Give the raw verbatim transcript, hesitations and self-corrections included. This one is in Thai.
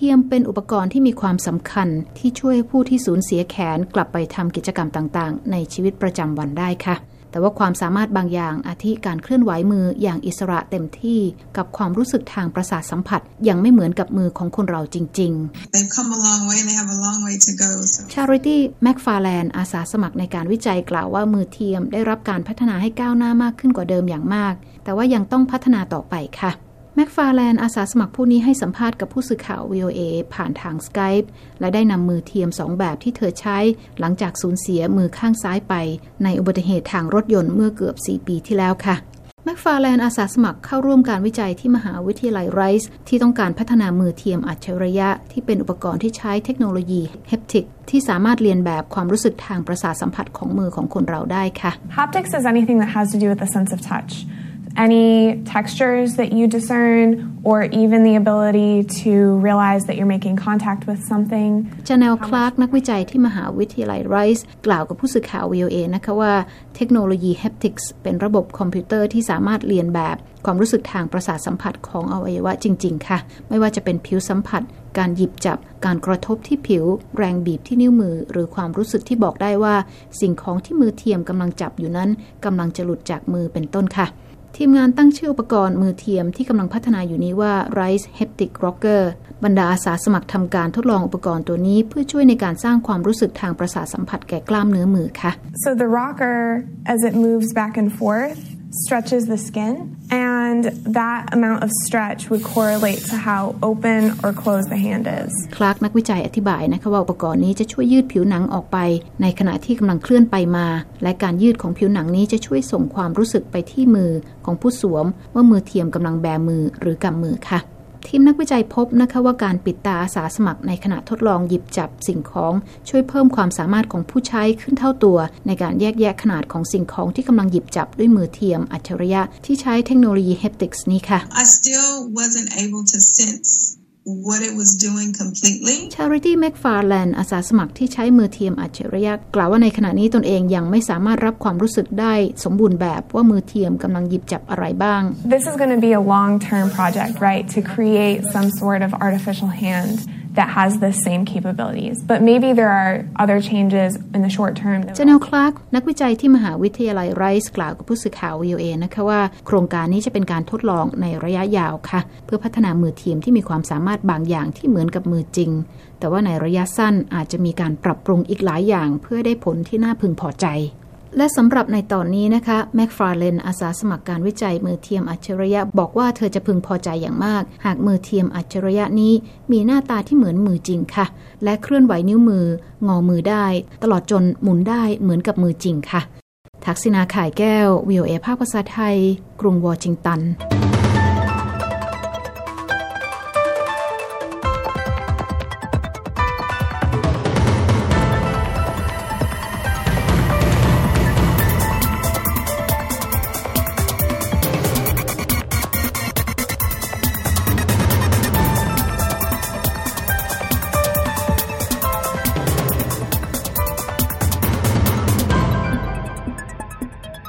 ทียมเป็นอุปกรณ์ที่มีความสำคัญที่ช่วยผู้ที่สูญเสียแขนกลับไปทำกิจกรรมต่างๆในชีวิตประจำวันได้ค่ะแต่ว่าความสามารถบางอย่างอาทิการเคลื่อนไหวมืออย่างอิสระเต็มที่กับความรู้สึกทางประสาทสัมผัสยังไม่เหมือนกับมือของคนเราจริงๆ Charity McFarland อาสาสมัครในการวิจัยกล่าวว่ามือเทียมได้รับการพัฒนาให้ก้าวหน้ามากขึ้นกว่าเดิมอย่างมากแต่ว่ายังต้องพัฒนาต่อไปค่ะแมคฟาร์แลนด์อาสาสมัครผู้นี้ให้สัมภาษณ์กับผู้สื่อข่าว วี โอ เอ ผ่านทาง Skype และได้นำมือเทียมสองแบบที่เธอใช้หลังจากสูญเสียมือข้างซ้ายไปในอุบัติเหตุทางรถยนต์เมื่อเกือบสี่ปีที่แล้วค่ะแมคฟาร์แลนด์อาสาสมัครเข้าร่วมการวิจัยที่มหาวิทยาลัยไรซ์ที่ต้องการพัฒนามือเทียมอัจฉริยะที่เป็นอุปกรณ์ที่ใช้เทคโนโลยีเฮปติกที่สามารถเรียนแบบความรู้สึกทางประสาทสัมผัสของมือของคนเราได้ค่ะ Haptics is anything that has to do with the sense of touch.Any textures that you discern or even the ability to realize that you're making contact with something. Janelle Clark นักวิจัยที่มหาวิทยาลัยไรซ์กล่าวกับผู้สื่อข่าว วี โอ เอ นะคะว่าเทคโนโลยี Haptics เป็นระบบคอมพิวเตอร์ที่สามารถเรียนแบบความรู้สึกทางประสาทสัมผัสของอวัยวะจริงๆค่ะไม่ว่าจะเป็นผิวสัมผัสการหยิบจับการกระทบที่ผิวแรงบีบที่นิ้วมือหรือความรู้สึกที่บอกได้ว่าสิ่งของที่มือเทียมกำลังจับอยู่นั้นกำลังจะหลุดจากมือเป็นต้นค่ะทีมงานตั้งชื่ออุปกรณ์มือเทียมที่กำลังพัฒนาอยู่นี้ว่า Rise Haptic Rocker บรรดาอาสาสมัครทำการทดลองอุปกรณ์ตัวนี้เพื่อช่วยในการสร้างความรู้สึกทางประสาทสัมผัสแก่กล้ามเนื้อมือค่ะ So the rocker as it moves back and forth stretches the skin and that amount of stretch would correlate to how open or closed the hand is คลาร์กนักวิจัยอธิบายนะคะว่าอุปกรณ์นี้จะช่วยยืดผิวหนังออกไปในขณะที่กำลังเคลื่อนไปมาและการยืดของผิวหนังนี้จะช่วยส่งความรู้สึกไปที่มือของผู้สวมว่ามือเทียมกำลังแบมือหรือกำมือค่ะทีมนักวิจัยพบนะคะว่าการปิดตาอาสาสมัครในขณะทดลองหยิบจับสิ่งของช่วยเพิ่มความสามารถของผู้ใช้ขึ้นเท่าตัวในการแยกแยะขนาดของสิ่งของที่กำลังหยิบจับด้วยมือเทียมอัจฉริยะที่ใช้เทคโนโลยี Haptics นี้ค่ะ I still wasn't able to sense what it was doing completely. Charity McFarland อาสาสมัครที่ใช้มือเทียมอัจฉริยะกล่าวว่าในขณะนี้ตนเองยังไม่สามารถรับความรู้สึกได้สมบูรณ์แบบว่ามือเทียมกำลังหยิบจับอะไรบ้าง This is going to be a long-term project, right? To create some sort of artificial hand that has the same capabilities. But maybe there are other changes in the short term. Janelle Clark นักวิจัยที่มหาวิทยาลัยไรซ์กล่าวกับผู้สื่อข่าว วี โอ เอ นะคะว่าโครงการนี้จะเป็นการทดลองในระยะยาวค่ะเพื่อพัฒนามือเทียมที่มีความสามารถบางอย่างที่เหมือนกับมือจริงแต่ว่าในระยะสั้นอาจจะมีการปรับปรุงอีกหลายอย่างเพื่อได้ผลที่น่าพึงพอใจและสำหรับในตอนนี้นะคะแมคฟาร์แลนด์อาสาสมัครการวิจัยมือเทียมอัจฉริยะบอกว่าเธอจะพึงพอใจอย่างมากหากมือเทียมอัจฉริยะนี้มีหน้าตาที่เหมือนมือจริงค่ะและเคลื่อนไหวนิ้วมืองอมือได้ตลอดจนหมุนได้เหมือนกับมือจริงค่ะทักษิณา ข่ายแก้ว วี โอ เอ ภาคภาษาไทยกรุงวอชิงตัน